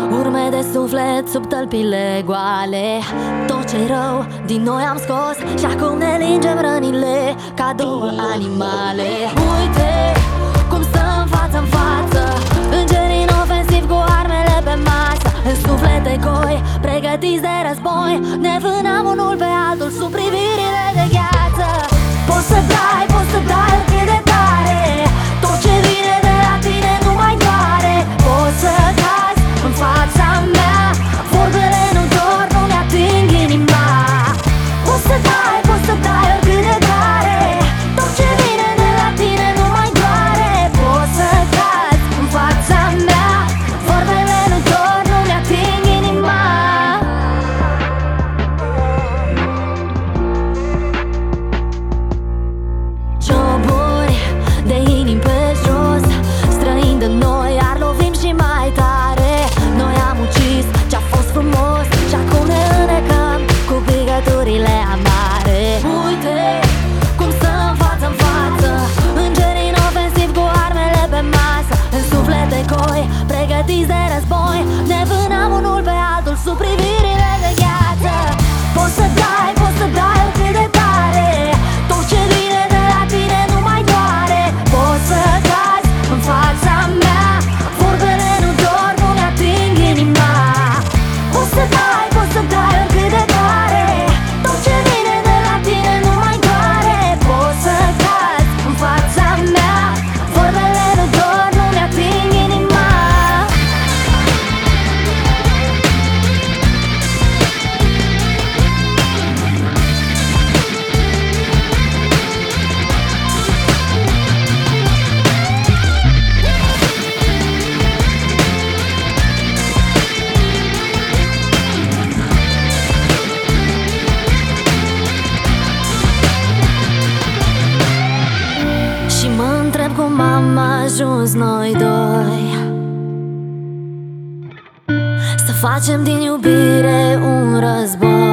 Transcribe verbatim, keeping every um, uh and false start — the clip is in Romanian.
Urme de suflet sub tălpile goale. Tot ce rău din noi am scos și acum ne lingem rănile ca două animale. Uite cum stăm față-n față, îngeri inofensivi cu armele pe masă. În suflete goi, pregătiți de război, ne vânăm unul pe altul sub privirile de gheață. Poți să dai, poți să dai oricât de tare, tot ce vine de la tine nu mai doare. Poți să cazi în fața mea, vorbele nu dor, nu-mi ating inima. Poți să dai, poți să dai oricât de tare, tot ce vine de la tine nu mai doare. Poți să cazi în fața mea, vorbele nu dor, nu-mi ating inima. Joburi de inimi pe jos, străini de noi, ar lovim și mai tare. Noi am ucis ce-a fost frumos și acum ne înecăm cu picăturile amare. Uite cum stăm față-n față, îngeri inofensivi cu armele pe masă. În suflete goi, pregătiți de război, ne vânăm unul pe altul sub privirile de gheață. Poți să dai, poți să dai oricât de tare, tot ce vine de la tine nu mai doare. Poți să cazi în fața mea, vorbele nu dor, nu-mi ating inima. Poți să dai, poți să dai oricât de tare, tot ce vine de la tine nu mai doare. Poți să cazi în fața mea, vorbele nu dor, nu-mi ating inima. Și mă întreb cum am ajuns noi doi să facem din iubire un război.